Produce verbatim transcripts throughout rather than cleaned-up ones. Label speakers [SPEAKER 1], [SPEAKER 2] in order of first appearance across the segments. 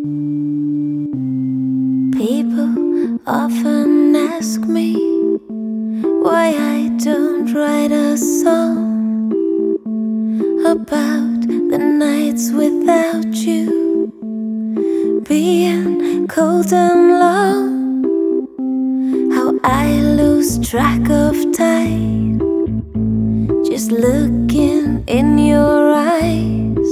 [SPEAKER 1] People often ask me why I don't write a song about the nights without you being cold and long, how I lose track of time just looking in your eyes,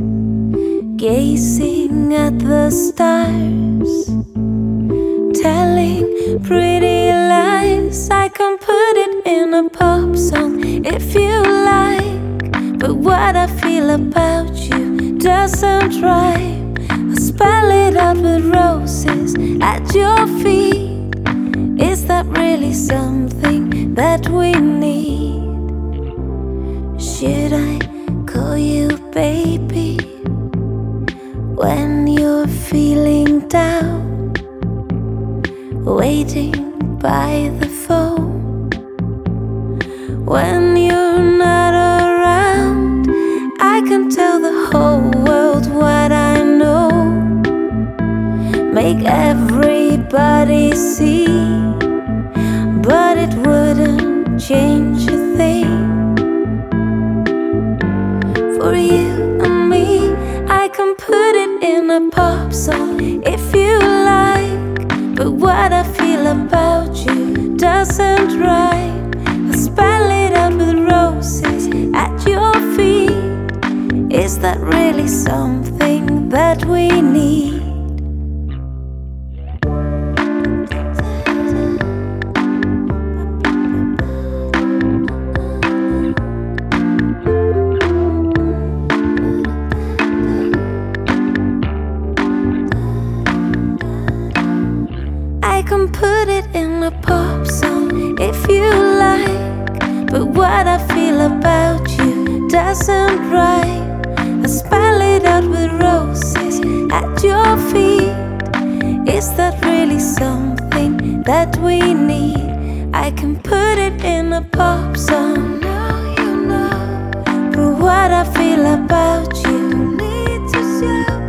[SPEAKER 1] gazing at the stars, telling pretty lies. I can put it in a pop song if you like, but what I feel about you doesn't rhyme. I'll spell it out with roses at your feet. Is that really something that we need? Should I call you baby when you're feeling down, waiting by the phone? When you're not around, I can tell the whole world what I know, make everybody see, but it wouldn't change a thing. For you and me, I can put it in a pop song if you like, but what I feel about you doesn't rhyme. I'll spell it out with roses at your feet. Is that really something that we need? I can put it in a pop song if you like, but what I feel about you doesn't rhyme. I spell it out with roses at your feet. Is that really something that we need? I can put it in a pop song, now you know, but what I feel about you need to show.